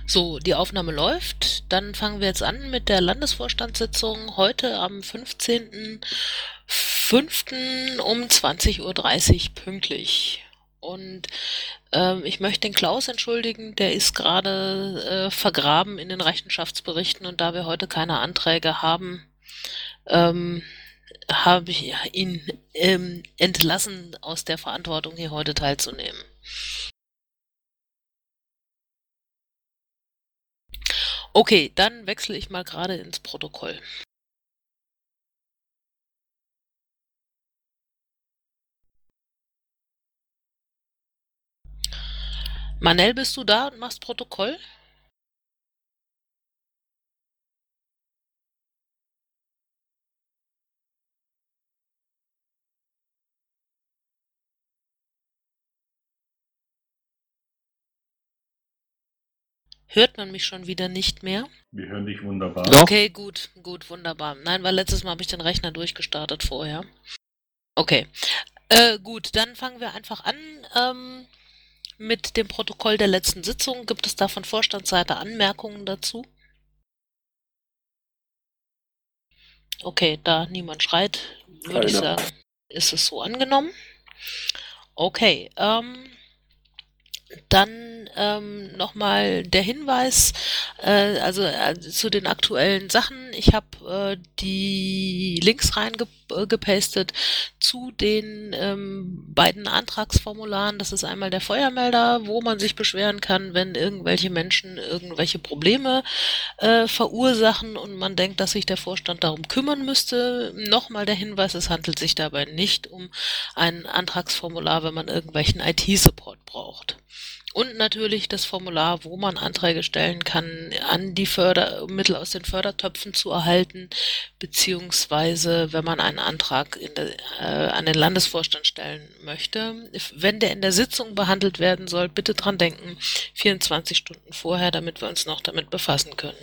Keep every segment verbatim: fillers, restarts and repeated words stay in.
So, die Aufnahme läuft. Dann fangen wir jetzt an mit der Landesvorstandssitzung heute am fünfzehnten fünften um zwanzig Uhr dreißig pünktlich. Und ähm, ich möchte den Klaus entschuldigen, der ist gerade äh, vergraben in den Rechenschaftsberichten, und da wir heute keine Anträge haben, ähm, habe ich ihn ähm, entlassen aus der Verantwortung, hier heute teilzunehmen. Okay, dann wechsle ich mal gerade ins Protokoll. Manel, bist du da und machst Protokoll? Hört man mich schon wieder nicht mehr? Wir hören dich wunderbar. Doch. Okay, gut, gut, wunderbar. Nein, weil letztes Mal habe ich den Rechner durchgestartet vorher. Okay, äh, gut, dann fangen wir einfach an ähm, mit dem Protokoll der letzten Sitzung. Gibt es da von Vorstandsseite Anmerkungen dazu? Okay, da niemand schreit, würde ich sagen, ist es so angenommen. Okay, ähm, dann ähm, nochmal der Hinweis, äh, also äh, zu den aktuellen Sachen. Ich habe äh, die Links reingepastet zu den ähm, beiden Antragsformularen. Das ist einmal der Feuermelder, wo man sich beschweren kann, wenn irgendwelche Menschen irgendwelche Probleme äh, verursachen und man denkt, dass sich der Vorstand darum kümmern müsste. Nochmal der Hinweis, es handelt sich dabei nicht um ein Antragsformular, wenn man irgendwelchen I T-Support braucht. Und natürlich das Formular, wo man Anträge stellen kann, an die Fördermittel aus den Fördertöpfen zu erhalten, beziehungsweise wenn man einen Antrag in der, äh, an den Landesvorstand stellen möchte. Wenn der in der Sitzung behandelt werden soll, bitte dran denken, vierundzwanzig Stunden vorher, damit wir uns noch damit befassen können.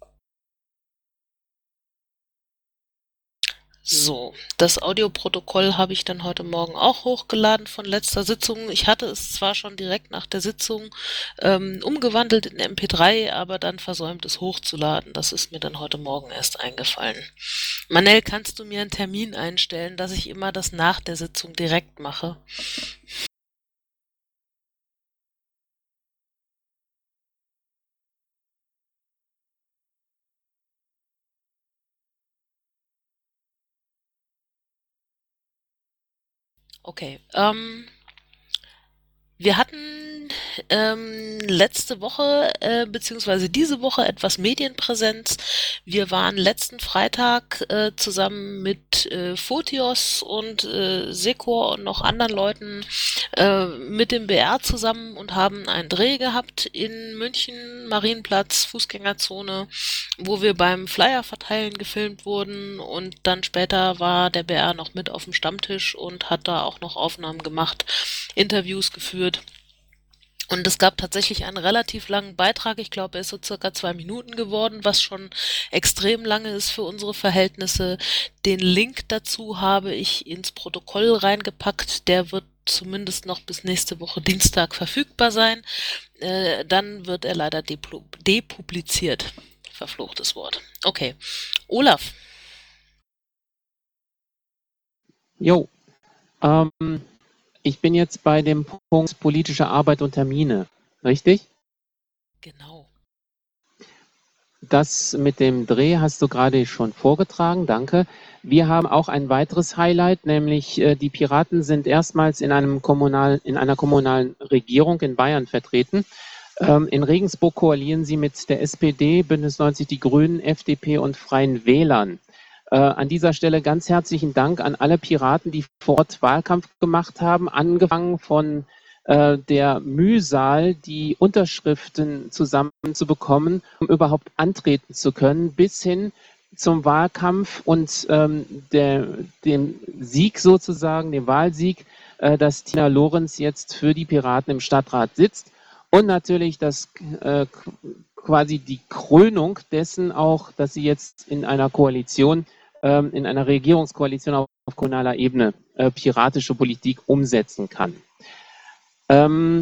So, das Audioprotokoll habe ich dann heute Morgen auch hochgeladen von letzter Sitzung. Ich hatte es zwar schon direkt nach der Sitzung ähm, umgewandelt in M P drei, aber dann versäumt es hochzuladen. Das ist mir dann heute Morgen erst eingefallen. Manel, kannst du mir einen Termin einstellen, dass ich immer das nach der Sitzung direkt mache? Okay, ähm, wir hatten ähm, letzte Woche äh, beziehungsweise diese Woche etwas Medienpräsenz. Wir waren letzten Freitag äh, zusammen mit äh, Photios und äh, Secor und noch anderen Leuten äh, mit dem B R zusammen und haben einen Dreh gehabt in München, Marienplatz, Fußgängerzone, wo wir beim Flyer verteilen gefilmt wurden, und dann später war der B R noch mit auf dem Stammtisch und hat da auch noch Aufnahmen gemacht, Interviews geführt. Und es gab tatsächlich einen relativ langen Beitrag. Ich glaube, er ist so circa zwei Minuten geworden, was schon extrem lange ist für unsere Verhältnisse. Den Link dazu habe ich ins Protokoll reingepackt. Der wird zumindest noch bis nächste Woche Dienstag verfügbar sein. Äh, dann wird er leider deplu- depubliziert. Verfluchtes Wort. Okay. Olaf. Jo, ähm, ich bin jetzt bei dem Punkt politische Arbeit und Termine, richtig? Genau. Das mit dem Dreh hast du gerade schon vorgetragen, danke. Wir haben auch ein weiteres Highlight, nämlich äh, die Piraten sind erstmals in, einem kommunal, in einer kommunalen Regierung in Bayern vertreten. Ähm, in Regensburg koalieren sie mit der S P D, Bündnis neunzig Die Grünen, F D P und Freien Wählern. Äh, an dieser Stelle ganz herzlichen Dank an alle Piraten, die vor Ort Wahlkampf gemacht haben, angefangen von äh, der Mühsal, die Unterschriften zusammenzubekommen, um überhaupt antreten zu können, bis hin zum Wahlkampf und ähm, der, dem Sieg sozusagen, dem Wahlsieg, äh, dass Tina Lorenz jetzt für die Piraten im Stadtrat sitzt. Und natürlich das äh, quasi die Krönung dessen auch, dass sie jetzt in einer Koalition, ähm, in einer Regierungskoalition auf, auf kommunaler Ebene äh, piratische Politik umsetzen kann. Ähm,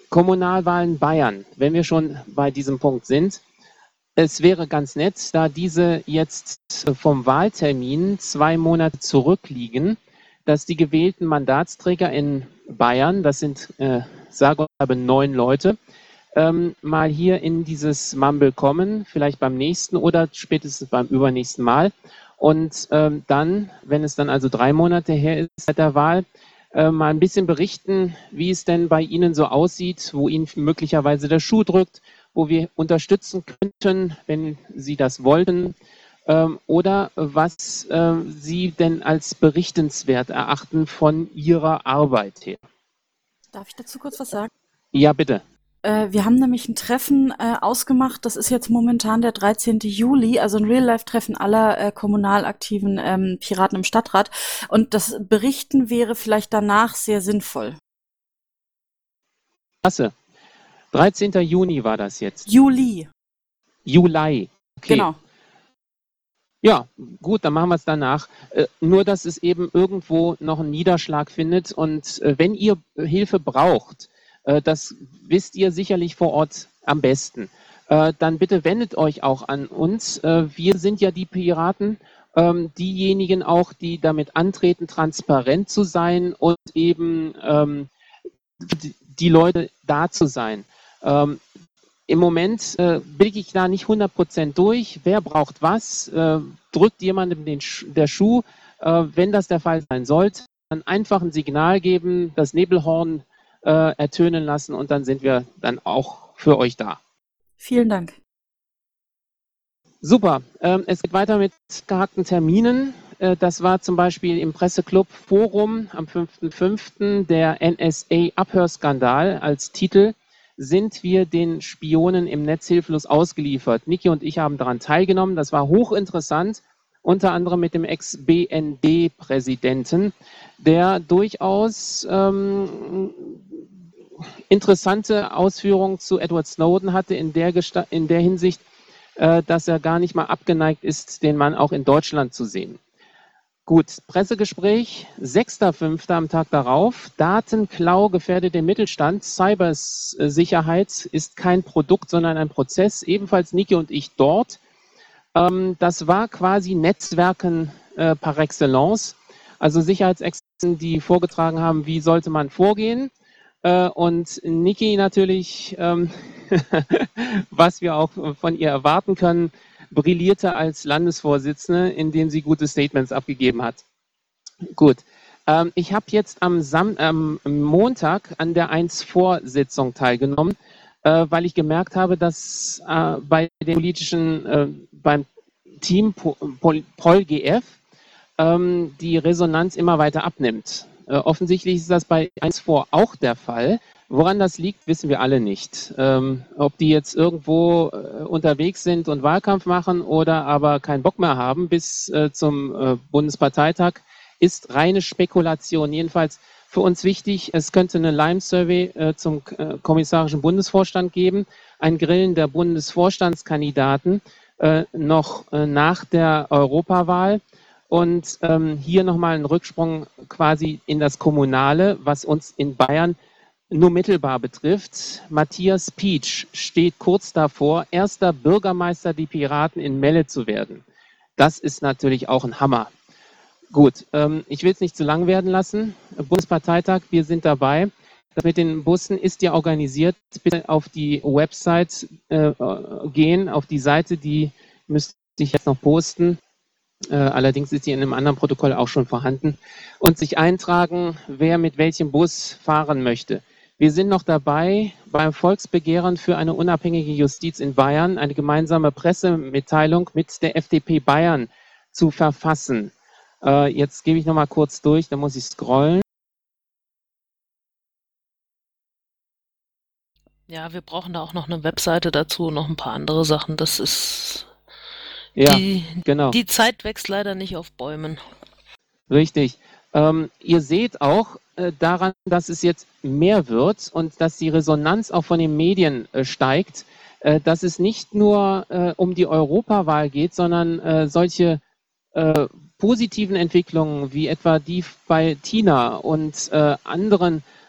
Kommunalwahlen Bayern, wenn wir schon bei diesem Punkt sind. Es wäre ganz nett, da diese jetzt vom Wahltermin zwei Monate zurückliegen, dass die gewählten Mandatsträger in Bayern, das sind äh, sage und schreibe neun Leute, ähm, mal hier in dieses Mumble kommen, vielleicht beim nächsten oder spätestens beim übernächsten Mal. Und ähm, dann, wenn es dann also drei Monate her ist seit der Wahl, äh, mal ein bisschen berichten, wie es denn bei Ihnen so aussieht, wo Ihnen möglicherweise der Schuh drückt, wo wir unterstützen könnten, wenn Sie das wollten, ähm, oder was äh, Sie denn als berichtenswert erachten von Ihrer Arbeit her. Darf ich dazu kurz was sagen? Ja, bitte. Äh, wir haben nämlich ein Treffen äh, ausgemacht, das ist jetzt momentan der dreizehnten Juli, also ein Real-Life-Treffen aller äh, kommunal aktiven ähm, Piraten im Stadtrat. Und das Berichten wäre vielleicht danach sehr sinnvoll. Klasse. dreizehnten Juni war das jetzt. Juli. Juli. Okay. Genau. Ja, gut, dann machen wir es danach. Äh, nur, dass es eben irgendwo noch einen Niederschlag findet. Und äh, wenn ihr Hilfe braucht, äh, das wisst ihr sicherlich vor Ort am besten, äh, dann bitte wendet euch auch an uns. Äh, wir sind ja die Piraten, ähm, diejenigen auch, die damit antreten, transparent zu sein und eben ähm, die, die Leute da zu sein. Ähm, Im Moment äh, blicke ich da nicht hundert Prozent durch. Wer braucht was? Äh, drückt jemandem den Sch der Schuh? Äh, wenn das der Fall sein sollte, dann einfach ein Signal geben, das Nebelhorn äh, ertönen lassen und dann sind wir dann auch für euch da. Vielen Dank. Super. Ähm, es geht weiter mit gehackten Terminen. Äh, das war zum Beispiel im Presseclub Forum am fünften fünften der N S A-Abhörskandal als Titel. Sind wir den Spionen im Netz hilflos ausgeliefert? Niki und ich haben daran teilgenommen. Das war hochinteressant, unter anderem mit dem Ex-B N D-Präsidenten, der durchaus ähm, interessante Ausführungen zu Edward Snowden hatte, in der, Gesta in der Hinsicht, äh, dass er gar nicht mal abgeneigt ist, den Mann auch in Deutschland zu sehen. Gut, Pressegespräch, sechster fünfter am Tag darauf. Datenklau gefährdet den Mittelstand. Cybersicherheit ist kein Produkt, sondern ein Prozess. Ebenfalls Niki und ich dort. Ähm, das war quasi Netzwerken äh, par excellence. Also Sicherheitsexperten, die vorgetragen haben, wie sollte man vorgehen. Äh, und Niki natürlich, ähm, was wir auch von ihr erwarten können, brillierte als Landesvorsitzende, indem sie gute Statements abgegeben hat. Gut. Ähm, ich habe jetzt am Sam ähm, Montag an der eins vor-Sitzung teilgenommen, äh, weil ich gemerkt habe, dass äh, bei den politischen, äh, beim Team PolGF ähm, die Resonanz immer weiter abnimmt. Äh, offensichtlich ist das bei eins vor auch der Fall. Woran das liegt, wissen wir alle nicht. Ähm, ob die jetzt irgendwo äh, unterwegs sind und Wahlkampf machen oder aber keinen Bock mehr haben bis äh, zum äh, Bundesparteitag, ist reine Spekulation. Jedenfalls für uns wichtig, es könnte eine Lime-Survey äh, zum äh, kommissarischen Bundesvorstand geben, ein Grillen der Bundesvorstandskandidaten äh, noch äh, nach der Europawahl. Und ähm, hier nochmal ein Rücksprung quasi in das Kommunale, was uns in Bayern nur mittelbar betrifft. Matthias Pietsch steht kurz davor, erster Bürgermeister der Piraten in Melle zu werden. Das ist natürlich auch ein Hammer. Gut, ähm, ich will es nicht zu lang werden lassen. Bundesparteitag, wir sind dabei. Das mit den Bussen ist ja organisiert. Bitte auf die Website äh, gehen, auf die Seite, die müsste ich jetzt noch posten. Äh, allerdings ist die in einem anderen Protokoll auch schon vorhanden. Und sich eintragen, wer mit welchem Bus fahren möchte. Wir sind noch dabei, beim Volksbegehren für eine unabhängige Justiz in Bayern eine gemeinsame Pressemitteilung mit der F D P Bayern zu verfassen. Äh, jetzt gebe ich noch mal kurz durch, da muss ich scrollen. Ja, wir brauchen da auch noch eine Webseite dazu, noch ein paar andere Sachen. Das ist... Ja, die, genau. Die Zeit wächst leider nicht auf Bäumen. Richtig. Ähm, ihr seht auch äh, daran, dass es jetzt mehr wird und dass die Resonanz auch von den Medien äh, steigt, äh, dass es nicht nur äh, um die Europawahl geht, sondern äh, solche äh, positiven Entwicklungen wie etwa die bei Tina und äh, anderen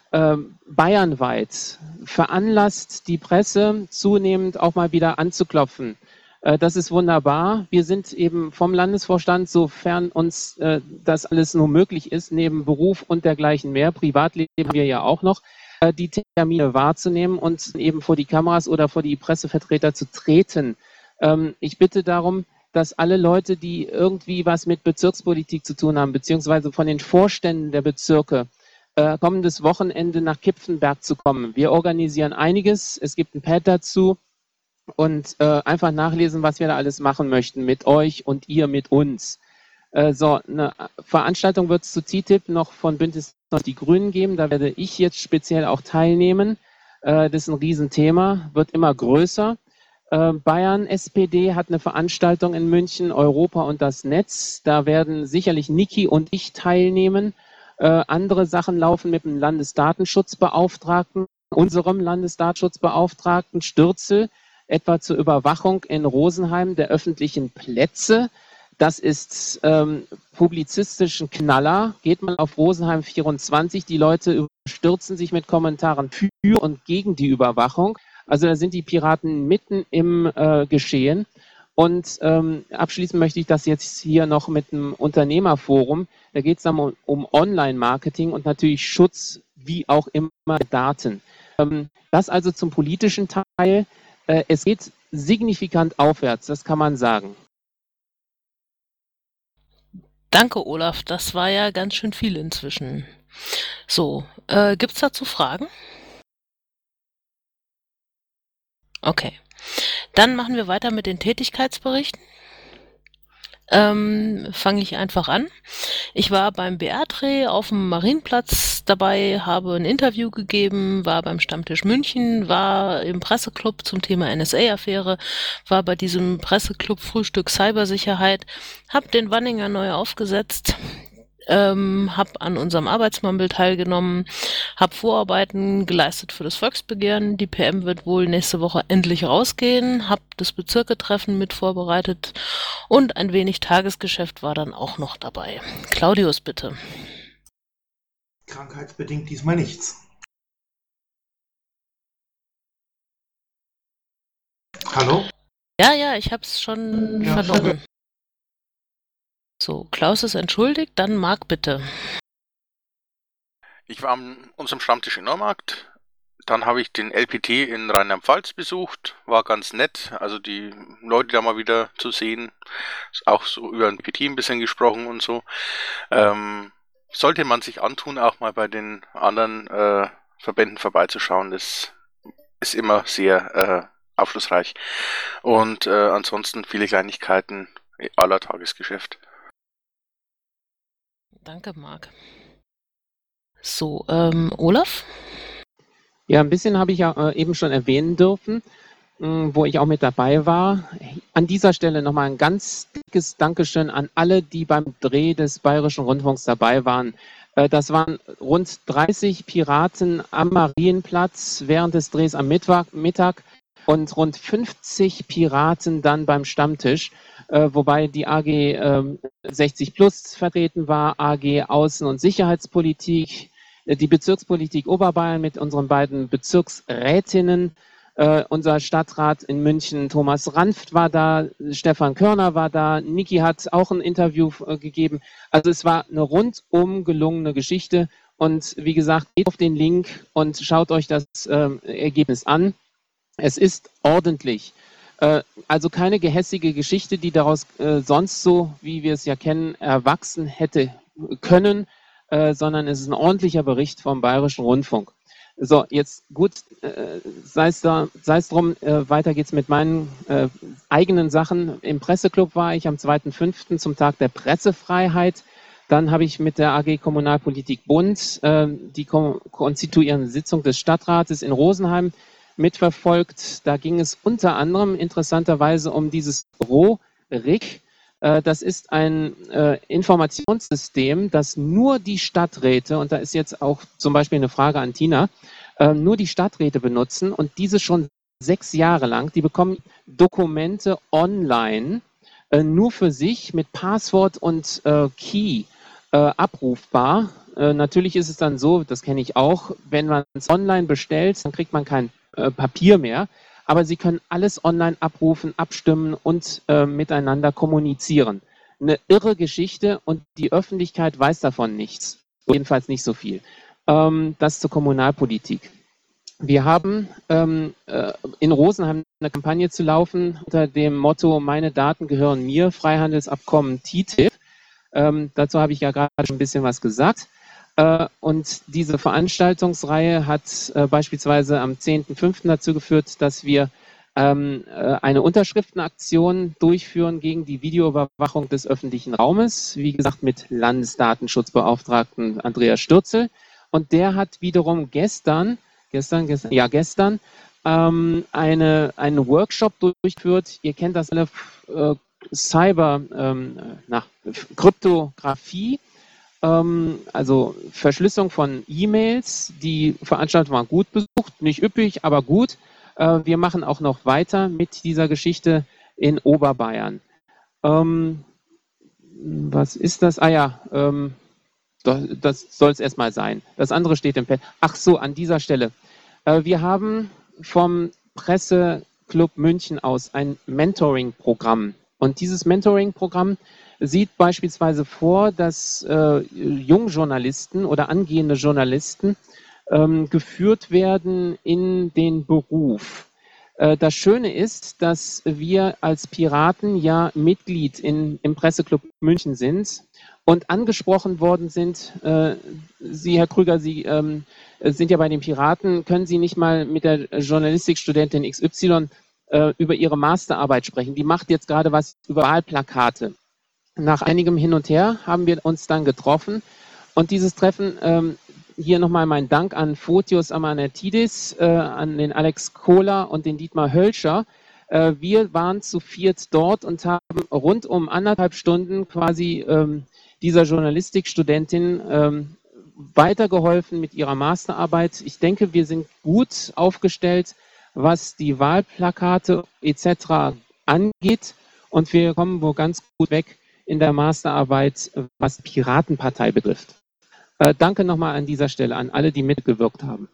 äh, bayernweit veranlasst die Presse zunehmend auch mal wieder anzuklopfen. Äh, das ist wunderbar. Wir sind eben vom Landesvorstand, sofern uns äh, das alles nur möglich ist, neben Beruf und dergleichen mehr, Privatleben haben wir ja auch noch, äh, die Termine wahrzunehmen und eben vor die Kameras oder vor die Pressevertreter zu treten. Ähm, ich bitte darum, dass alle Leute, die irgendwie was mit Bezirkspolitik zu tun haben, beziehungsweise von den Vorständen der Bezirke, äh, kommendes Wochenende nach Kipfenberg zu kommen. Wir organisieren einiges, es gibt ein Pad dazu und äh, einfach nachlesen, was wir da alles machen möchten mit euch und ihr mit uns. Äh, so, eine Veranstaltung wird es zu T T I P noch von Bündnis Die Grünen geben, da werde ich jetzt speziell auch teilnehmen. Äh, das ist ein Riesenthema, wird immer größer. Bayern S P D hat eine Veranstaltung in München, Europa und das Netz. Da werden sicherlich Niki und ich teilnehmen. Äh, andere Sachen laufen mit dem Landesdatenschutzbeauftragten, unserem Landesdatenschutzbeauftragten Stürzel, etwa zur Überwachung in Rosenheim der öffentlichen Plätze. Das ist ähm, publizistischen Knaller. Geht mal auf Rosenheim vierundzwanzig. Die Leute stürzen sich mit Kommentaren für und gegen die Überwachung. Also da sind die Piraten mitten im äh, Geschehen. Und ähm, abschließend möchte ich das jetzt hier noch mit einem Unternehmerforum. Da geht es dann um, um Online-Marketing und natürlich Schutz, wie auch immer, Daten. Ähm, das also zum politischen Teil. Äh, es geht signifikant aufwärts, das kann man sagen. Danke, Olaf. Das war ja ganz schön viel inzwischen. So, äh, gibt's dazu Fragen? Okay, dann machen wir weiter mit den Tätigkeitsberichten. Ähm, fange ich einfach an. Ich war beim B R-Dreh auf dem Marienplatz dabei, habe ein Interview gegeben, war beim Stammtisch München, war im Presseclub zum Thema N S A-Affäre, war bei diesem Presseclub Frühstück Cybersicherheit, habe den Wanninger neu aufgesetzt, ähm, habe an unserem Arbeitsmumble teilgenommen, habe Vorarbeiten geleistet für das Volksbegehren. Die P M wird wohl nächste Woche endlich rausgehen, habe das Bezirketreffen mit vorbereitet und ein wenig Tagesgeschäft war dann auch noch dabei. Claudius, bitte. Krankheitsbedingt diesmal nichts. Hallo? Ja, ja, ich hab's schon Ja, vernommen. So, Klaus ist entschuldigt, dann Marc, bitte. Ich war an unserem Stammtisch in Neumarkt, dann habe ich den L P T in Rheinland-Pfalz besucht, war ganz nett, also die Leute da mal wieder zu sehen, ist auch so über den L P T ein bisschen gesprochen und so. Ähm, sollte man sich antun, auch mal bei den anderen äh, Verbänden vorbeizuschauen, das ist immer sehr äh, aufschlussreich. Und äh, ansonsten viele Kleinigkeiten aller Tagesgeschäft. Danke, Marc. So, ähm, Olaf? Ja, ein bisschen habe ich ja äh, eben schon erwähnen dürfen, mh, wo ich auch mit dabei war. An dieser Stelle nochmal ein ganz dickes Dankeschön an alle, die beim Dreh des Bayerischen Rundfunks dabei waren. Äh, das waren rund dreißig Piraten am Marienplatz während des Drehs am Mittwoch, Mittag und rund fünfzig Piraten dann beim Stammtisch, äh, wobei die A G äh, sechzig plus vertreten war, A G Außen- und Sicherheitspolitik, die Bezirkspolitik Oberbayern mit unseren beiden Bezirksrätinnen, äh, unser Stadtrat in München Thomas Ranft war da, Stefan Körner war da, Niki hat auch ein Interview äh, gegeben. Also es war eine rundum gelungene Geschichte und wie gesagt, geht auf den Link und schaut euch das äh, Ergebnis an. Es ist ordentlich. Äh, also keine gehässige Geschichte, die daraus äh, sonst so, wie wir es ja kennen, erwachsen hätte können, Äh, sondern es ist ein ordentlicher Bericht vom Bayerischen Rundfunk. So, jetzt gut, äh, sei es da, sei es drum, äh, weiter geht's mit meinen äh, eigenen Sachen. Im Presseclub war ich am zweiten fünften zum Tag der Pressefreiheit. Dann habe ich mit der A G Kommunalpolitik Bund äh, die ko- konstituierende Sitzung des Stadtrates in Rosenheim mitverfolgt. Da ging es unter anderem interessanterweise um dieses RORIC. Das ist ein äh, Informationssystem, das nur die Stadträte, und da ist jetzt auch zum Beispiel eine Frage an Tina, äh, nur die Stadträte benutzen und diese schon sechs Jahre lang. Die bekommen Dokumente online, äh, nur für sich mit Passwort und äh, Key. äh, abrufbar. Äh, natürlich ist es dann so, das kenne ich auch, wenn man es online bestellt, dann kriegt man kein äh, Papier mehr, aber Sie können alles online abrufen, abstimmen und äh, miteinander kommunizieren. Eine irre Geschichte und die Öffentlichkeit weiß davon nichts, jedenfalls nicht so viel. Ähm, das zur Kommunalpolitik. Wir haben ähm, äh, in Rosenheim eine Kampagne zu laufen unter dem Motto Meine Daten gehören mir, Freihandelsabkommen T T I P. Ähm, dazu habe ich ja gerade schon ein bisschen was gesagt. Äh, und diese Veranstaltungsreihe hat äh, beispielsweise am zehnten fünften dazu geführt, dass wir ähm, äh, eine Unterschriftenaktion durchführen gegen die Videoüberwachung des öffentlichen Raumes. Wie gesagt, mit Landesdatenschutzbeauftragten Andreas Stürzel. Und der hat wiederum gestern, gestern, gestern, ja gestern, ähm, eine, einen Workshop durchgeführt. Ihr kennt das alle, äh, Cyber, ähm, nach Kryptographie, ähm, also Verschlüsselung von E-Mails. Die Veranstaltung war gut besucht, nicht üppig, aber gut. Äh, wir machen auch noch weiter mit dieser Geschichte in Oberbayern. Ähm, was ist das? Ah ja, ähm, das soll es erstmal sein. Das andere steht im Pad. Ach so, an dieser Stelle. Äh, wir haben vom Presseclub München aus ein Mentoring-Programm. Und dieses Mentoring-Programm sieht beispielsweise vor, dass äh, Jungjournalisten oder angehende Journalisten ähm, geführt werden in den Beruf. Äh, das Schöne ist, dass wir als Piraten ja Mitglied in, im Presseclub München sind und angesprochen worden sind. Äh, Sie, Herr Krüger, Sie ähm, sind ja bei den Piraten. Können Sie nicht mal mit der Journalistikstudentin X Y äh, über Ihre Masterarbeit sprechen? Die macht jetzt gerade was über Wahlplakate. Nach einigem Hin und Her haben wir uns dann getroffen. Und dieses Treffen, ähm, hier nochmal mein Dank an Fotios Amanatidis, äh, an den Alex Kohler und den Dietmar Hölscher. Äh, wir waren zu viert dort und haben rund um anderthalb Stunden quasi ähm, dieser Journalistikstudentin ähm, weitergeholfen mit ihrer Masterarbeit. Ich denke, wir sind gut aufgestellt, was die Wahlplakate et cetera angeht. Und wir kommen wohl ganz gut weg in der Masterarbeit, was die Piratenpartei betrifft. Äh, danke nochmal an dieser Stelle an alle, die mitgewirkt haben.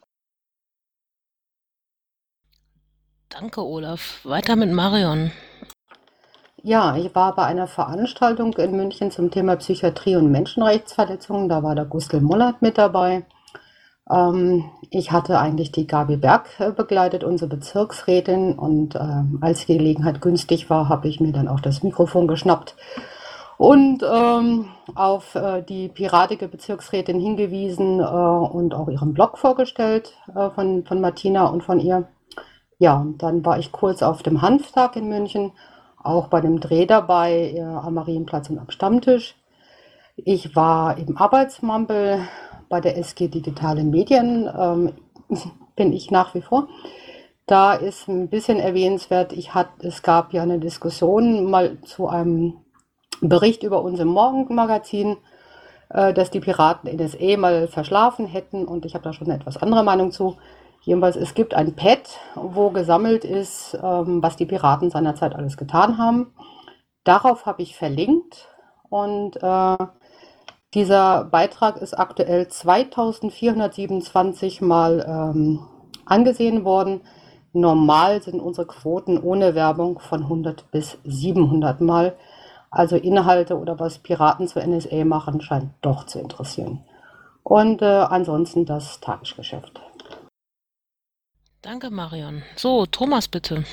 Danke, Olaf. Weiter mit Marion. Ja, ich war bei einer Veranstaltung in München zum Thema Psychiatrie und Menschenrechtsverletzungen. Da war der Gustl Mollert mit dabei. Ähm, ich hatte eigentlich die Gabi Berg äh, begleitet, unsere Bezirksrätin. Und ähm, als die Gelegenheit günstig war, habe ich mir dann auch das Mikrofon geschnappt und ähm, auf äh, die piratige Bezirksrätin hingewiesen äh, und auch ihren Blog vorgestellt äh, von, von Martina und von ihr. Ja, und dann war ich kurz auf dem Hanftag in München, auch bei dem Dreh dabei, äh, am Marienplatz und am Stammtisch. Ich war im Arbeitsmampel bei der S G Digitale Medien, ähm, bin ich nach wie vor. Da ist ein bisschen erwähnenswert, ich hat, es gab ja eine Diskussion mal zu einem Bericht über unser Morgenmagazin, äh, dass die Piraten N S A mal verschlafen hätten, und ich habe da schon eine etwas andere Meinung zu. Jedenfalls, es gibt ein Pad, wo gesammelt ist, ähm, was die Piraten seinerzeit alles getan haben. Darauf habe ich verlinkt, und äh, dieser Beitrag ist aktuell zweitausendvierhundertsiebenundzwanzig Mal ähm, angesehen worden. Normal sind unsere Quoten ohne Werbung von hundert bis siebenhundert Mal. Also Inhalte oder was Piraten zur N S A machen, scheint doch zu interessieren. Und äh, ansonsten das Tagesgeschäft. Danke, Marion. So, Thomas, bitte.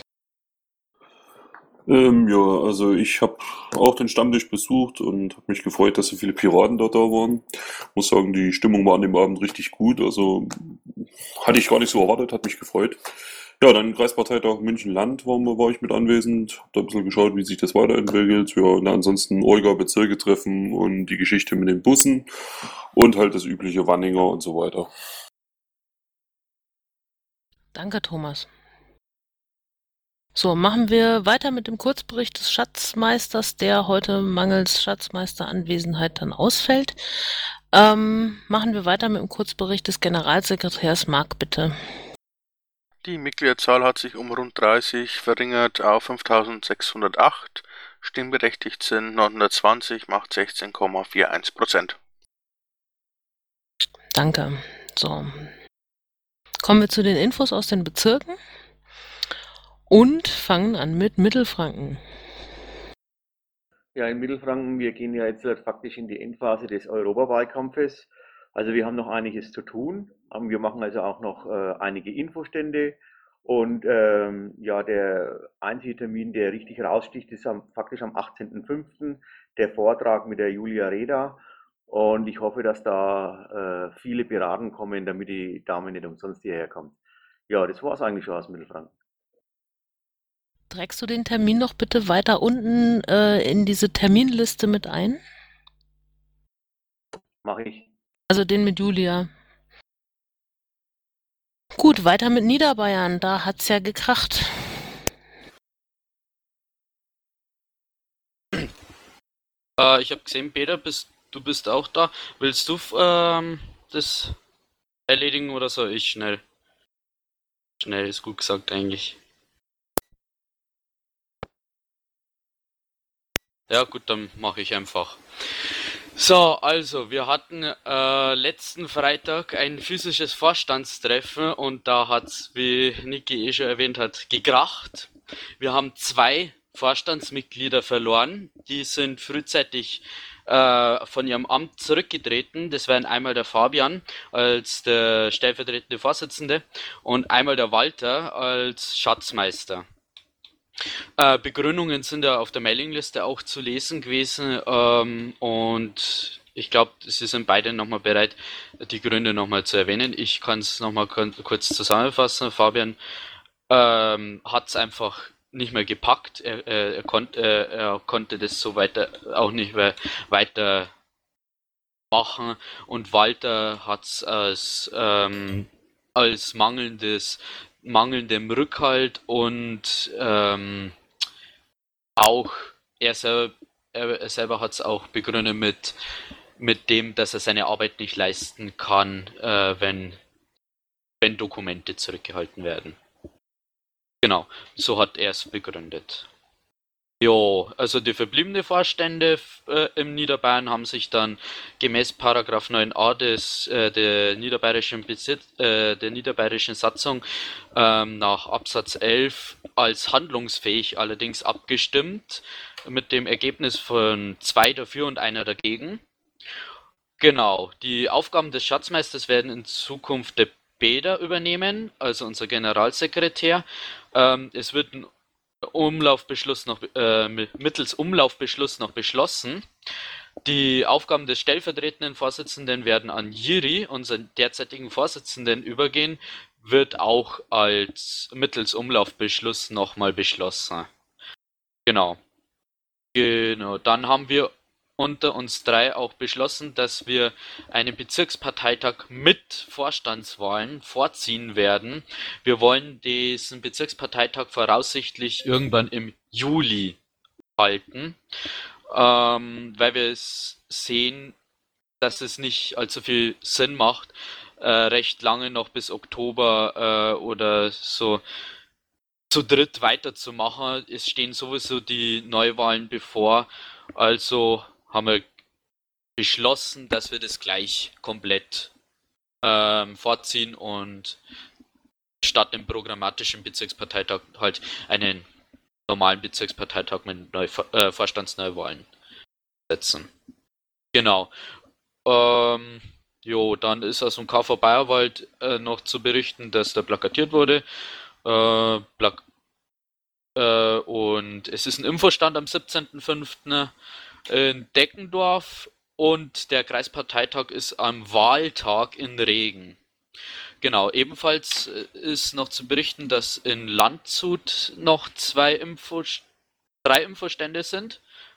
Ähm, ja, also ich habe auch den Stammtisch besucht und habe mich gefreut, dass so viele Piraten dort da waren. Muss sagen, die Stimmung war an dem Abend richtig gut. Also hatte ich gar nicht so erwartet, hat mich gefreut. Ja, dann Kreisparteitag München-Land war, war ich mit anwesend. Hab da ein bisschen geschaut, wie sich das weiterentwickelt. Ja, und ansonsten Olga Bezirke treffen und die Geschichte mit den Bussen und halt das übliche Wanninger und so weiter. Danke, Thomas. So, machen wir weiter mit dem Kurzbericht des Schatzmeisters, der heute mangels Schatzmeisteranwesenheit dann ausfällt. Ähm, machen wir weiter mit dem Kurzbericht des Generalsekretärs. Marc, bitte. Die Mitgliederzahl hat sich um rund dreißig verringert auf fünftausendsechshundertacht. stimmberechtigt sind. neunhundertzwanzig macht sechzehn Komma einundvierzig Prozent. Danke. So. Kommen wir zu den Infos aus den Bezirken und fangen an mit Mittelfranken. Ja, in Mittelfranken, wir gehen ja jetzt faktisch in die Endphase des Europawahlkampfes. Also wir haben noch einiges zu tun. Wir machen also auch noch äh, einige Infostände. Und ähm, ja, der einzige Termin, der richtig raussticht, ist am, faktisch am achtzehnten fünften der Vortrag mit der Julia Reda. Und ich hoffe, dass da äh, viele Piraten kommen, damit die Dame nicht umsonst hierher kommt. Ja, das war es eigentlich schon aus Mittelfranken. Trägst du den Termin noch bitte weiter unten äh, in diese Terminliste mit ein? Mache ich. Also den mit Julia. Gut, weiter mit Niederbayern. Da hat's ja gekracht. Äh, ich habe gesehen, Peter, bist, du bist auch da. Willst du ähm, das erledigen oder soll ich schnell? Schnell ist gut gesagt eigentlich. Ja gut, dann mache ich einfach. So, also wir hatten äh, letzten Freitag ein physisches Vorstandstreffen und da hat's, wie Niki eh schon erwähnt hat, gekracht. Wir haben zwei Vorstandsmitglieder verloren, die sind frühzeitig äh, von ihrem Amt zurückgetreten. Das wären einmal der Fabian als der stellvertretende Vorsitzende und einmal der Walter als Schatzmeister. Äh, Begründungen sind ja auf der Mailingliste auch zu lesen gewesen ähm, und ich glaube, Sie sind beide nochmal bereit, die Gründe nochmal zu erwähnen. Ich kann es nochmal kurz zusammenfassen. Fabian ähm, hat es einfach nicht mehr gepackt. Er, er, er, konnt, er, er konnte das so weiter auch nicht mehr weiter machen und Walter hat es als, ähm, als mangelndes mangelndem Rückhalt und ähm, auch er selber, er selber hat es auch begründet mit, mit dem, dass er seine Arbeit nicht leisten kann, äh, wenn, wenn Dokumente zurückgehalten werden. Genau, so hat er es begründet. Jo, also die verbliebenen Vorstände äh, im Niederbayern haben sich dann gemäß Paragraph neun a des, äh, der, niederbayerischen Besitz, äh, der niederbayerischen Satzung ähm, nach Absatz elf als handlungsfähig allerdings abgestimmt, mit dem Ergebnis von zwei dafür und einer dagegen. Genau, die Aufgaben des Schatzmeisters werden in Zukunft der Peter übernehmen, also unser Generalsekretär. Ähm, es wird ein Umlaufbeschluss noch, äh, mittels Umlaufbeschluss noch beschlossen. Die Aufgaben des stellvertretenden Vorsitzenden werden an Jiri, unseren derzeitigen Vorsitzenden, übergehen, wird auch als mittels Umlaufbeschluss nochmal beschlossen. Genau. Genau. Dann haben wir unter uns drei auch beschlossen, dass wir einen Bezirksparteitag mit Vorstandswahlen vorziehen werden. Wir wollen diesen Bezirksparteitag voraussichtlich irgendwann im Juli halten, ähm, weil wir es sehen, dass es nicht allzu viel Sinn macht, äh, recht lange noch bis Oktober äh, oder so zu dritt weiterzumachen. Es stehen sowieso die Neuwahlen bevor, also haben wir beschlossen, dass wir das gleich komplett ähm, vorziehen und statt dem programmatischen Bezirksparteitag halt einen normalen Bezirksparteitag mit Neu äh, Vorstandsneuwahlen setzen. Genau. Ähm, jo, dann ist aus dem K V Bayerwald äh, noch zu berichten, dass da plakatiert wurde. Äh, plak äh, und es ist ein Infostand am siebzehnten fünften in Deckendorf und der Kreisparteitag ist am Wahltag in Regen. Genau, ebenfalls ist noch zu berichten, dass in Landshut noch zwei Info, drei Infostände sind.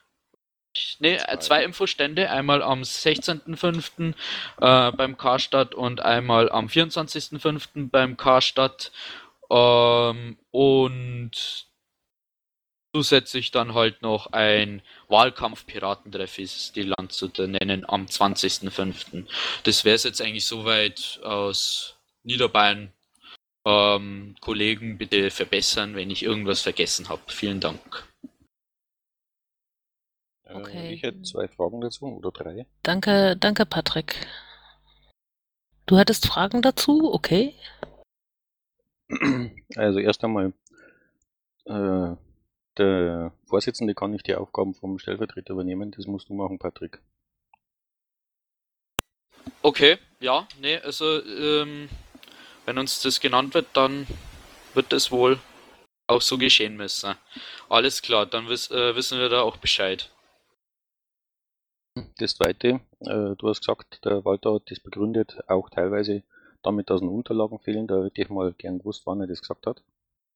Ne, zwei. zwei Infostände, einmal am sechzehnten fünften äh, beim Karstadt und einmal am vierundzwanzigsten fünften beim Karstadt. Ähm, und zusätzlich dann halt noch ein Wahlkampf-Piratentreff ist die Landshuter nennen am zwanzigsten fünften Das wäre es jetzt eigentlich soweit aus Niederbayern. Ähm, Kollegen, bitte verbessern, wenn ich irgendwas vergessen habe. Vielen Dank. Äh, Okay. ich hätte zwei Fragen dazu oder drei. Danke, danke, Patrick. Du hattest Fragen dazu? Okay. Also erst einmal, äh, der Vorsitzende kann nicht die Aufgaben vom Stellvertreter übernehmen, das musst du machen, Patrick. Okay, ja, nee, also ähm, wenn uns das genannt wird, dann wird das wohl auch so geschehen müssen. Alles klar, dann wiss, äh, wissen wir da auch Bescheid. Das zweite, äh, du hast gesagt, der Walter hat das begründet, auch teilweise damit, dass ihn Unterlagen fehlen. Da hätte ich mal gern gewusst, wann er das gesagt hat.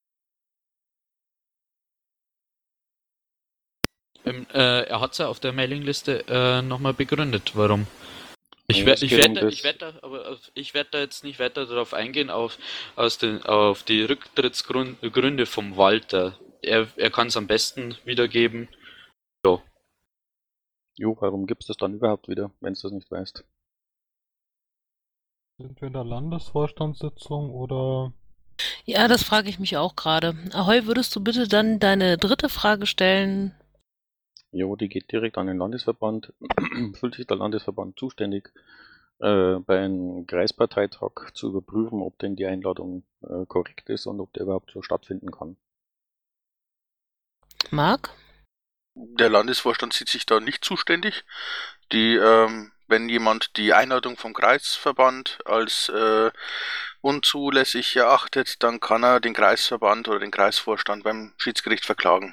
Ähm, äh, er hat es ja auf der Mailingliste äh, nochmal begründet, warum. Ich Ja, werde es ich geht um werd, da- das- ich werd da, aber auf- ich werd da jetzt nicht weiter darauf eingehen, auf, aus den, auf die Rücktrittsgründe vom Walter. Er, er kann es am besten wiedergeben. Ja. Jo, warum gibt's das dann überhaupt wieder, wenn du das nicht weißt? Sind wir in der Landesvorstandssitzung oder? Ja, das frage ich mich auch gerade. Ahoi, würdest du bitte dann deine dritte Frage stellen? Jo, die geht direkt an den Landesverband. Fühlt sich der Landesverband zuständig, äh, bei einem Kreisparteitag zu überprüfen, ob denn die Einladung äh, korrekt ist und ob der überhaupt so stattfinden kann. Marc? Der Landesvorstand sieht sich da nicht zuständig. Die, ähm, wenn jemand die Einladung vom Kreisverband als äh, unzulässig erachtet, dann kann er den Kreisverband oder den Kreisvorstand beim Schiedsgericht verklagen.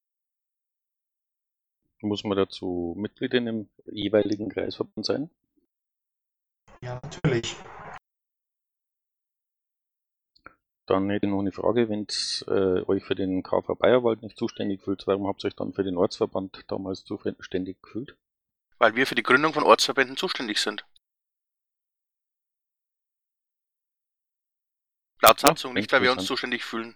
Muss man dazu Mitglied in dem jeweiligen Kreisverband sein? Ja, natürlich. Dann hätte ich noch eine Frage, wenn äh, euch für den K V Bayerwald nicht zuständig fühlt, warum habt ihr euch dann für den Ortsverband damals zuständig gefühlt? Weil wir für die Gründung von Ortsverbänden zuständig sind. Laut Satzung, nicht weil wir uns interessant. zuständig fühlen.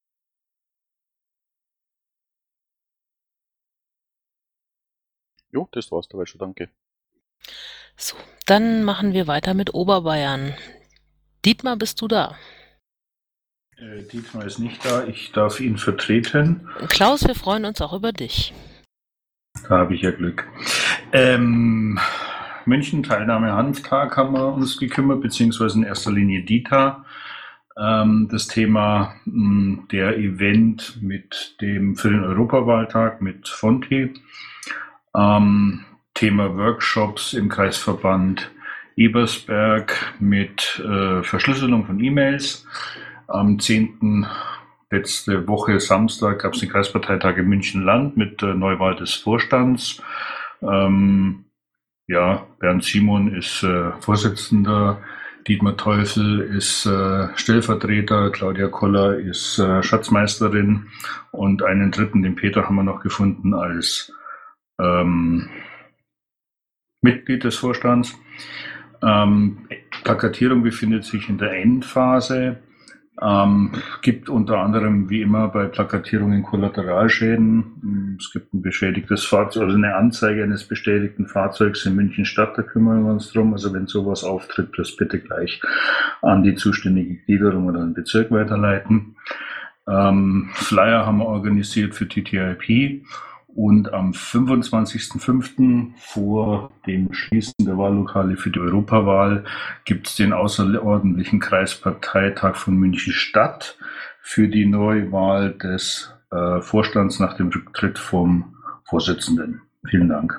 Jo, das war's dabei schon, danke. So, dann machen wir weiter mit Oberbayern. Dietmar, bist du da? Äh, Dietmar ist nicht da, ich darf ihn vertreten. Klaus, wir freuen uns auch über dich. Da habe ich ja Glück. Ähm, München, Teilnahme Hanftag haben wir uns gekümmert, beziehungsweise in erster Linie Dieter. Ähm, das Thema mh, der Event mit dem für den Europawahltag mit Fonti. Ähm, Thema Workshops im Kreisverband Ebersberg mit äh, Verschlüsselung von E-Mails. Am zehnten letzte Woche Samstag gab es den Kreisparteitag in München-Land mit der Neuwahl des Vorstands. Ähm, ja, Bernd Simon ist äh, Vorsitzender, Dietmar Teufel ist äh, Stellvertreter, Claudia Koller ist äh, Schatzmeisterin und einen dritten, den Peter, haben wir noch gefunden als ähm, Mitglied des Vorstands. Ähm, Plakatierung befindet sich in der Endphase. Ähm, gibt unter anderem wie immer bei Plakatierungen Kollateralschäden. Es gibt ein beschädigtes Fahrzeug, also eine Anzeige eines beschädigten Fahrzeugs in München Stadt, da kümmern wir uns drum. Also wenn sowas auftritt, das bitte gleich an die zuständige Gliederung oder den Bezirk weiterleiten. Ähm, Flyer haben wir organisiert für T T I P. Und am fünfundzwanzigsten fünften vor dem Schließen der Wahllokale für die Europawahl gibt es den außerordentlichen Kreisparteitag von München Stadt für die Neuwahl des äh, Vorstands nach dem Rücktritt vom Vorsitzenden. Vielen Dank.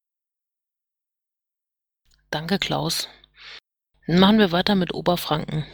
Danke, Klaus. Dann machen wir weiter mit Oberfranken.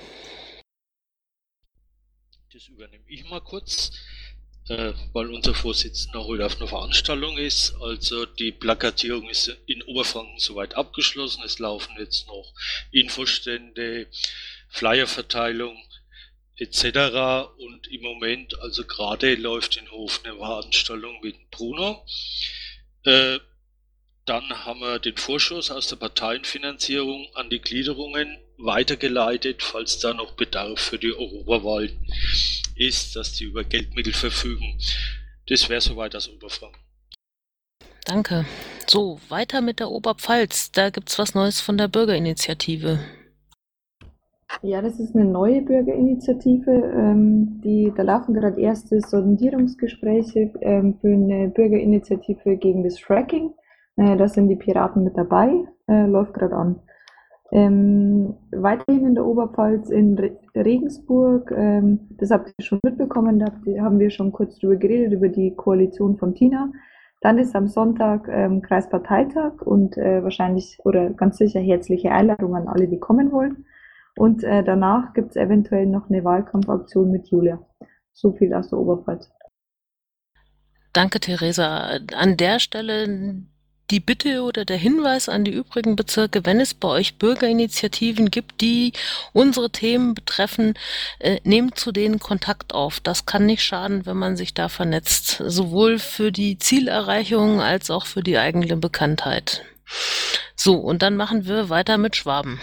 Das übernehme ich mal kurz. Äh, weil unser Vorsitzender heute auf einer Veranstaltung ist. Also die Plakatierung ist in Oberfranken soweit abgeschlossen. Es laufen jetzt noch Infostände, Flyerverteilung et cetera. Und im Moment, also gerade läuft in Hof eine Veranstaltung mit Bruno. Äh, dann haben wir den Vorschuss aus der Parteienfinanzierung an die Gliederungen weitergeleitet, falls da noch Bedarf für die Europawahl ist, dass die über Geldmittel verfügen. Das wäre soweit aus Oberfranken. Danke. So, weiter mit der Oberpfalz. Da gibt's was Neues von der Bürgerinitiative. Ja, das ist eine neue Bürgerinitiative. Ähm, die, da laufen gerade erste Sondierungsgespräche ähm, für eine Bürgerinitiative gegen das Fracking. Äh, da sind die Piraten mit dabei, äh, läuft gerade an. Ähm, weiterhin in der Oberpfalz in Re Regensburg, ähm, das habt ihr schon mitbekommen, da habt ihr, haben wir schon kurz drüber geredet, über die Koalition von Tina. Dann ist am Sonntag ähm, Kreisparteitag und äh, wahrscheinlich oder ganz sicher herzliche Einladung an alle, die kommen wollen. Und äh, danach gibt es eventuell noch eine Wahlkampfaktion mit Julia. So viel aus der Oberpfalz. Danke, Theresa. An der Stelle die Bitte oder der Hinweis an die übrigen Bezirke, wenn es bei euch Bürgerinitiativen gibt, die unsere Themen betreffen, äh, nehmt zu denen Kontakt auf. Das kann nicht schaden, wenn man sich da vernetzt, sowohl für die Zielerreichung als auch für die eigene Bekanntheit. So, und dann machen wir weiter mit Schwaben.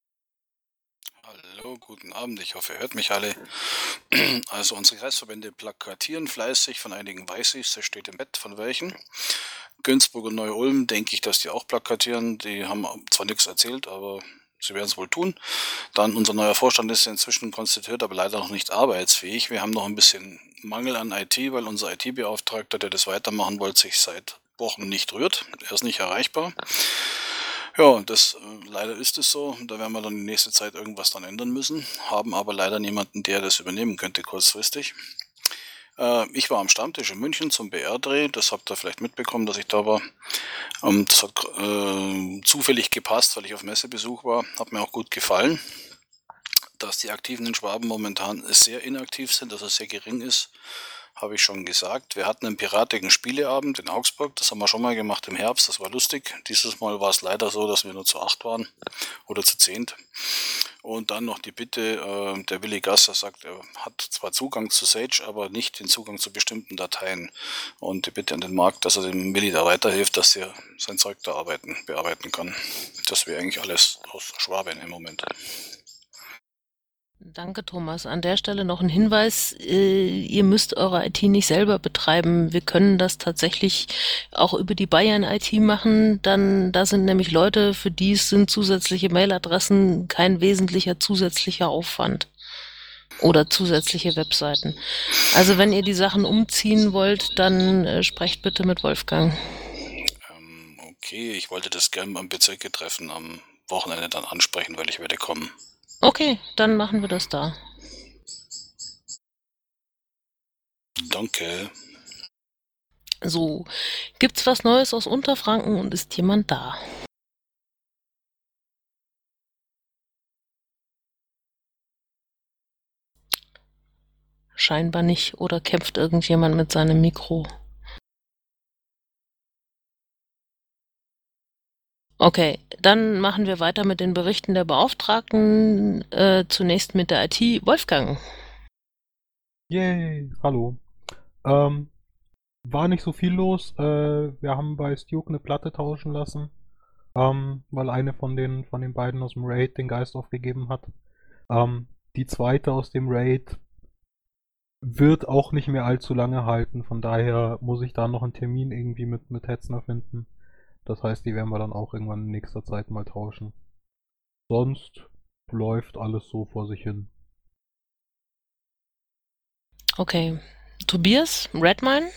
Hallo, guten Abend, ich hoffe, ihr hört mich alle. Also unsere Kreisverbände plakatieren fleißig, von einigen weiß ich, es steht im Bett, von welchen. Günzburg und Neu-Ulm denke ich, dass die auch plakatieren. Die haben zwar nichts erzählt, aber sie werden es wohl tun. Dann unser neuer Vorstand ist inzwischen konstituiert, aber leider noch nicht arbeitsfähig. Wir haben noch ein bisschen Mangel an I T, weil unser I T-Beauftragter, der das weitermachen wollte, sich seit Wochen nicht rührt. Er ist nicht erreichbar. Ja, das äh, leider ist es so. Da werden wir dann in nächster Zeit irgendwas dann ändern müssen. Haben aber leider niemanden, der das übernehmen könnte kurzfristig. Ich war am Stammtisch in München zum B R-Dreh, das habt ihr vielleicht mitbekommen, dass ich da war. Das hat äh, zufällig gepasst, weil ich auf Messebesuch war, hat mir auch gut gefallen. Dass die Aktiven in Schwaben momentan sehr inaktiv sind, dass es sehr gering ist, habe ich schon gesagt. Wir hatten einen piratigen Spieleabend in Augsburg, das haben wir schon mal gemacht im Herbst, das war lustig. Dieses Mal war es leider so, dass wir nur zu acht waren oder zu zehnt. Und dann noch die Bitte, äh, der Willi Gasser sagt, er hat zwar Zugang zu Sage, aber nicht den Zugang zu bestimmten Dateien. Und die Bitte an den Markt, dass er dem Willi da weiterhilft, dass er sein Zeug da arbeiten, bearbeiten kann. Das wäre eigentlich alles aus Schwaben im Moment. Danke, Thomas. An der Stelle noch ein Hinweis. Äh, ihr müsst eure I T nicht selber betreiben. Wir können das tatsächlich auch über die Bayern I T machen. Dann, da sind nämlich Leute, für die sind zusätzliche Mailadressen kein wesentlicher zusätzlicher Aufwand. Oder zusätzliche Webseiten. Also wenn ihr die Sachen umziehen wollt, dann äh, sprecht bitte mit Wolfgang. Ähm, okay, ich wollte das gerne am Bezirke-Treffen am Wochenende dann ansprechen, weil ich werde kommen. Okay, dann machen wir das da. Danke. So, gibt's was Neues aus Unterfranken und ist jemand da? Scheinbar nicht. Oder kämpft irgendjemand mit seinem Mikro? Okay, dann machen wir weiter mit den Berichten der Beauftragten. Äh, zunächst mit der I T. Wolfgang. Yay, hallo. Ähm, war nicht so viel los. Äh, wir haben bei Stuke eine Platte tauschen lassen, ähm, weil eine von den, von den beiden aus dem Raid den Geist aufgegeben hat. Ähm, die zweite aus dem Raid wird auch nicht mehr allzu lange halten. Von daher muss ich da noch einen Termin irgendwie mit, mit Hetzner finden. Das heißt, die werden wir dann auch irgendwann in nächster Zeit mal tauschen. Sonst läuft alles so vor sich hin. Okay. Tobias, Redmine?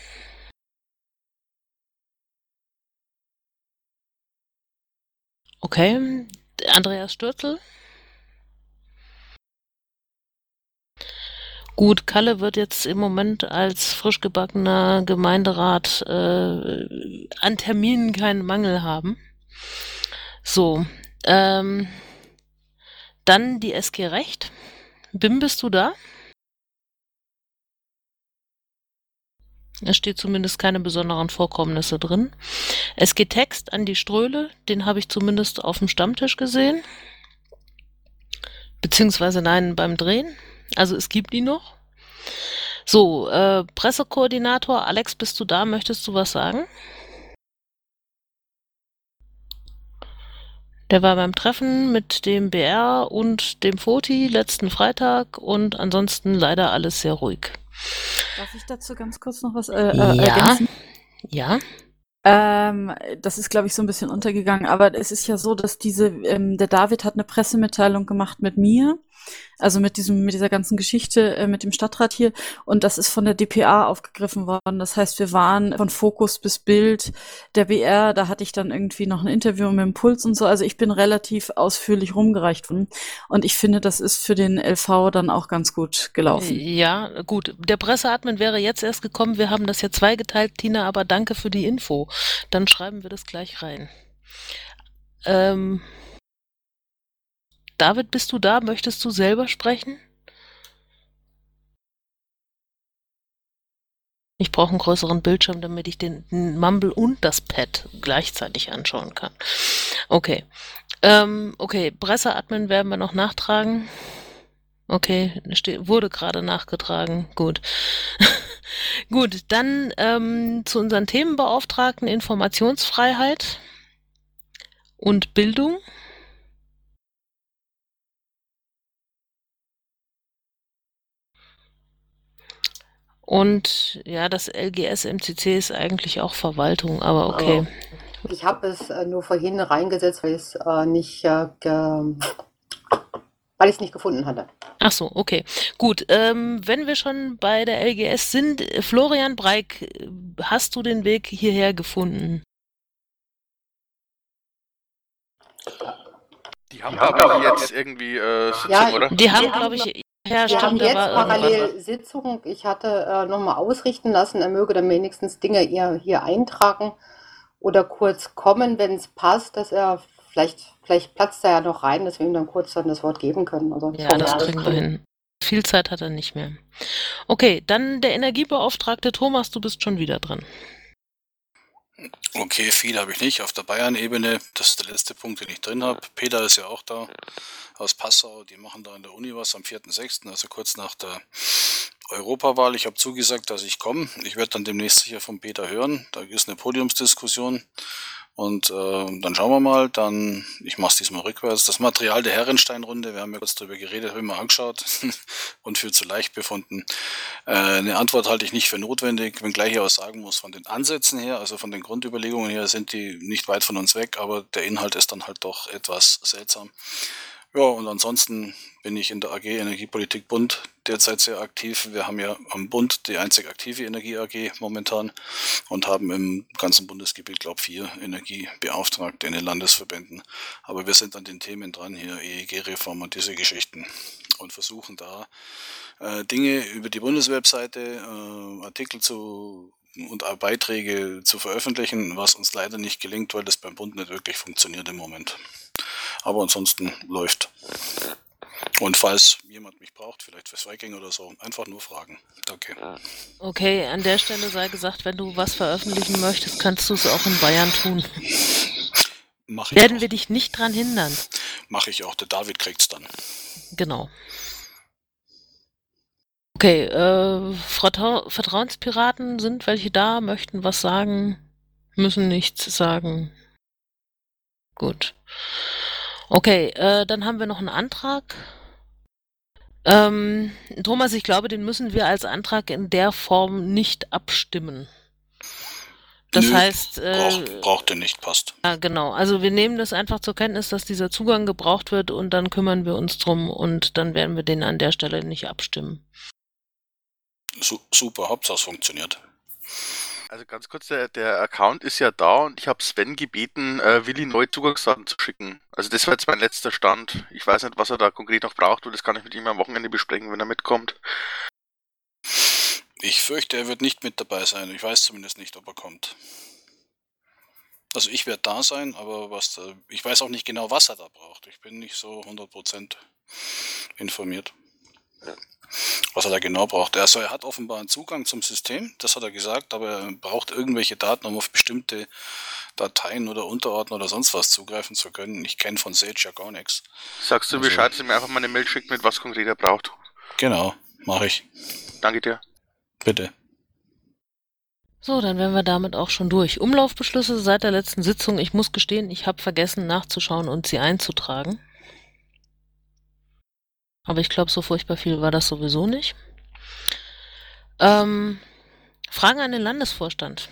Okay. Andreas Stürzel? Gut, Kalle wird jetzt im Moment als frisch gebackener Gemeinderat äh, an Terminen keinen Mangel haben. So, ähm, dann die S G Recht. Bim, bist du da? Es steht zumindest keine besonderen Vorkommnisse drin. S G Text an die Ströhle, den habe ich zumindest auf dem Stammtisch gesehen. Beziehungsweise nein, beim Drehen. Also es gibt die noch. So, äh, Pressekoordinator, Alex, bist du da? Möchtest du was sagen? Der war beim Treffen mit dem B R und dem Foti letzten Freitag und ansonsten leider alles sehr ruhig. Darf ich dazu ganz kurz noch was äh, äh, Ja, ergänzen? ja. Ähm, das ist, glaube ich, so ein bisschen untergegangen, aber es ist ja so, dass diese, ähm, der David hat eine Pressemitteilung gemacht mit mir Also mit diesem, mit dieser ganzen Geschichte äh, mit dem Stadtrat hier. Und das ist von der D P A aufgegriffen worden. Das heißt, wir waren von Fokus bis Bild der B R. Da hatte ich dann irgendwie noch ein Interview mit dem Puls und so. Also ich bin relativ ausführlich rumgereicht worden. Und ich finde, das ist für den L V dann auch ganz gut gelaufen. Ja, gut. Der Presseadmin wäre jetzt erst gekommen. Wir haben das ja zweigeteilt, Tina, aber danke für die Info. Dann schreiben wir das gleich rein. Ähm, David, bist du da? Möchtest du selber sprechen? Ich brauche einen größeren Bildschirm, damit ich den Mumble und das Pad gleichzeitig anschauen kann. Okay. Ähm, okay, Presseadmin werden wir noch nachtragen. Okay, ste- wurde gerade nachgetragen. Gut. Gut, dann ähm, zu unseren Themenbeauftragten Informationsfreiheit und Bildung. Und ja, das L G S M C C ist eigentlich auch Verwaltung, aber okay. Ich habe es äh, nur vorhin reingesetzt, weil ich es äh, nicht, äh, ge- weil ich es nicht gefunden hatte. Ach so, okay. Gut, ähm, wenn wir schon bei der L G S sind, äh, Florian Breik, äh, hast du den Weg hierher gefunden? Die haben, glaube ich, jetzt irgendwie äh, Sitzung, Ja, oder? Die haben, wir glaube ich, ja, Wir stimmt, haben da jetzt war irgendwas. parallel Sitzung. Ich hatte äh, nochmal ausrichten lassen, er möge dann wenigstens Dinge eher hier eintragen oder kurz kommen, wenn es passt, dass er vielleicht, vielleicht platzt er ja noch rein, dass wir ihm dann kurz dann das Wort geben können. Also Ja, das kriegen wir hin. Viel Zeit hat er nicht mehr. Okay, dann der Energiebeauftragte Thomas, du bist schon wieder dran. Okay, viel habe ich nicht. Auf der Bayern-Ebene, das ist der letzte Punkt, den ich drin habe. Peter ist ja auch da aus Passau. Die machen da an der Uni was am vierten sechsten, also kurz nach der Europawahl. Ich habe zugesagt, dass ich komme. Ich werde dann demnächst sicher von Peter hören. Da ist eine Podiumsdiskussion. Und äh, dann schauen wir mal. Dann, ich mache es diesmal rückwärts. Das Material der Herrenstein-Runde, wir haben ja kurz darüber geredet, habe ich mir angeschaut und für zu leicht befunden. Äh, eine Antwort halte ich nicht für notwendig, wenngleich ich auch sagen muss, von den Ansätzen her, also von den Grundüberlegungen her, sind die nicht weit von uns weg, aber der Inhalt ist dann halt doch etwas seltsam. Ja, und ansonsten bin ich in der A G Energiepolitik Bund derzeit sehr aktiv. Wir haben ja am Bund die einzig aktive Energie-A G momentan und haben im ganzen Bundesgebiet, glaube ich, vier Energiebeauftragte in den Landesverbänden. Aber wir sind an den Themen dran, hier E E G-Reform und diese Geschichten, und versuchen da äh, Dinge über die Bundeswebseite, äh, Artikel zu und auch Beiträge zu veröffentlichen, was uns leider nicht gelingt, weil das beim Bund nicht wirklich funktioniert im Moment. Aber ansonsten läuft. Und falls jemand mich braucht, vielleicht fürs Viking oder so, einfach nur fragen. Danke. Okay, an der Stelle sei gesagt, wenn du was veröffentlichen möchtest, kannst du es auch in Bayern tun. Mach ich Werden auch. wir dich nicht dran hindern. Mache ich auch. Der David kriegt's dann. Genau. Okay, äh, Vertrau Vertrauenspiraten sind welche da, möchten was sagen, müssen nichts sagen. Gut. Okay, äh, dann haben wir noch einen Antrag. Ähm, Thomas, ich glaube, den müssen wir als Antrag in der Form nicht abstimmen. Das Nö, heißt, äh, braucht, braucht er nicht, passt. ja, genau. Also wir nehmen das einfach zur Kenntnis, dass dieser Zugang gebraucht wird, und dann kümmern wir uns drum, und dann werden wir den an der Stelle nicht abstimmen. Su super, Hauptsache es funktioniert. Also ganz kurz, der, der Account ist ja da und ich habe Sven gebeten, äh, Willi neue Zugangsdaten zu schicken. Also das war jetzt mein letzter Stand. Ich weiß nicht, was er da konkret noch braucht, und das kann ich mit ihm am Wochenende besprechen, wenn er mitkommt. Ich fürchte, er wird nicht mit dabei sein. Ich weiß zumindest nicht, ob er kommt. Also ich werde da sein, aber was da, ich weiß auch nicht genau, was er da braucht. Ich bin nicht so hundert Prozent informiert, was er da genau braucht. Also er hat offenbar einen Zugang zum System, das hat er gesagt, aber er braucht irgendwelche Daten, um auf bestimmte Dateien oder Unterordner oder sonst was zugreifen zu können. Ich kenne von Sage ja gar nichts. Sagst du Also- Bescheid, dass er mir einfach mal eine Mail schickt, mit was konkret er braucht. Genau, mache ich. Danke dir. Bitte. So, dann wären wir damit auch schon durch. Umlaufbeschlüsse seit der letzten Sitzung. Ich muss gestehen, ich habe vergessen nachzuschauen und sie einzutragen. Aber ich glaube, so furchtbar viel war das sowieso nicht. Ähm, Fragen an den Landesvorstand.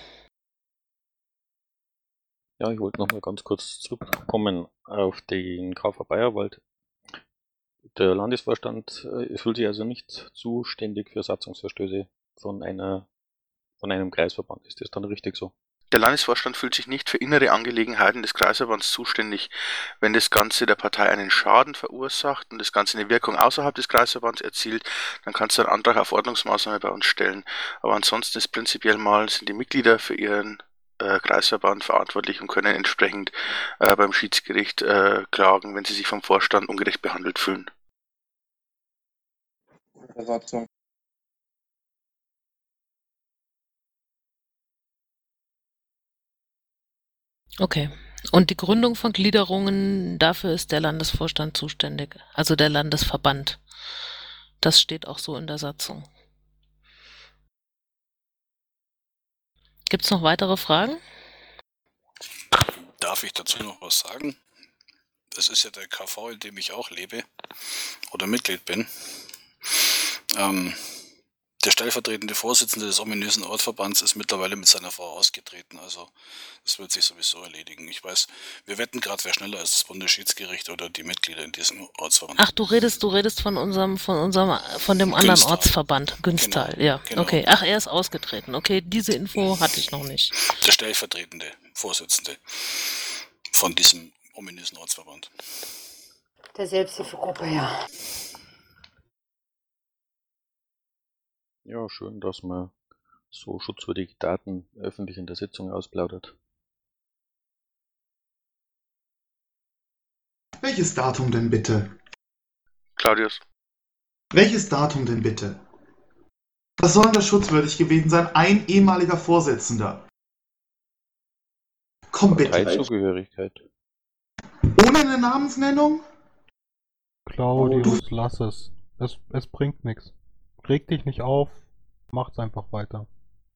Ja, ich wollte noch mal ganz kurz zurückkommen auf den K V Bayerwald. Der Landesvorstand äh, fühlt sich also nicht zuständig für Satzungsverstöße von einer von einem Kreisverband. Ist das dann richtig so? Der Landesvorstand fühlt sich nicht für innere Angelegenheiten des Kreisverbands zuständig. Wenn das Ganze der Partei einen Schaden verursacht und das Ganze eine Wirkung außerhalb des Kreisverbands erzielt, dann kannst du einen Antrag auf Ordnungsmaßnahme bei uns stellen. Aber ansonsten ist prinzipiell mal, sind die Mitglieder für ihren äh, Kreisverband verantwortlich und können entsprechend äh, beim Schiedsgericht äh, klagen, wenn sie sich vom Vorstand ungerecht behandelt fühlen. Satzung. Okay. Und die Gründung von Gliederungen, dafür ist der Landesvorstand zuständig, also der Landesverband. Das steht auch so in der Satzung. Gibt es noch weitere Fragen? Darf ich dazu noch was sagen? Das ist ja der K V, in dem ich auch lebe oder Mitglied bin. Ähm, der stellvertretende Vorsitzende des ominösen Ortsverbands ist mittlerweile mit seiner Frau ausgetreten. Also das wird sich sowieso erledigen. Ich weiß, wir wetten gerade, wer schneller ist, das Bundesschiedsgericht oder die Mitglieder in diesem Ortsverband. Ach, du redest, du redest von unserem, von unserem, von dem anderen Günstal. Ortsverband, Günstal, Genau, ja. genau. Okay. Ach, er ist ausgetreten. Okay, diese Info hatte ich noch nicht. Der stellvertretende Vorsitzende von diesem ominösen Ortsverband. Der Selbsthilfegruppe, ja. Ja, schön, dass man so schutzwürdige Daten öffentlich in der Sitzung ausplaudert. Welches Datum denn bitte? Claudius. Welches Datum denn bitte? Was soll denn da schutzwürdig gewesen sein? Ein ehemaliger Vorsitzender. Komm bitte. Parteizugehörigkeit. Ohne eine Namensnennung? Claudius, lass es. Es, es bringt nichts. Reg dich nicht auf, macht's einfach weiter.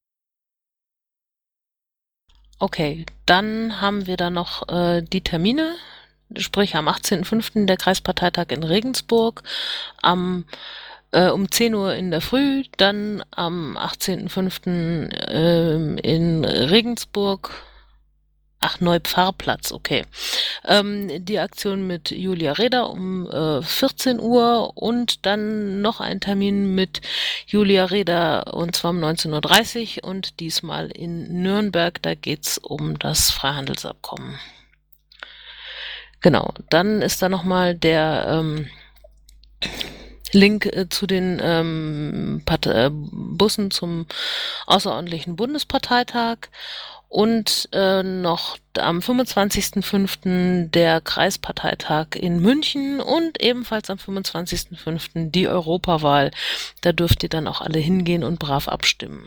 Okay, dann haben wir da noch äh, die Termine, sprich am achtzehnten fünften der Kreisparteitag in Regensburg, am äh, um zehn Uhr in der Früh, dann am achtzehnten fünften ähm, in Regensburg, ach, Neupfarrplatz, okay. Ähm, die Aktion mit Julia Reda um äh, vierzehn Uhr und dann noch ein Termin mit Julia Reda und zwar um neunzehn Uhr dreißig und diesmal in Nürnberg, da geht's um das Freihandelsabkommen. Genau, dann ist da nochmal der ähm, Link äh, zu den ähm, Part äh, Bussen zum außerordentlichen Bundesparteitag. Und äh, noch am fünfundzwanzigsten fünften der Kreisparteitag in München und ebenfalls am fünfundzwanzigsten fünften die Europawahl. Da dürft ihr dann auch alle hingehen und brav abstimmen.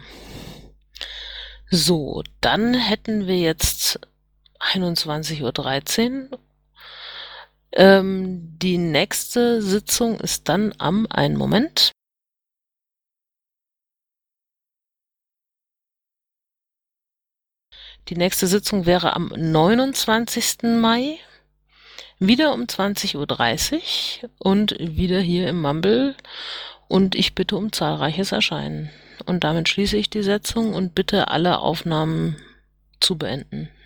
So, dann hätten wir jetzt einundzwanzig Uhr dreizehn. Ähm, die nächste Sitzung ist dann am, einen Moment. Die nächste Sitzung wäre am neunundzwanzigsten Mai, wieder um zwanzig Uhr dreißig und wieder hier im Mumble und ich bitte um zahlreiches Erscheinen. Und damit schließe ich die Sitzung und bitte alle Aufnahmen zu beenden.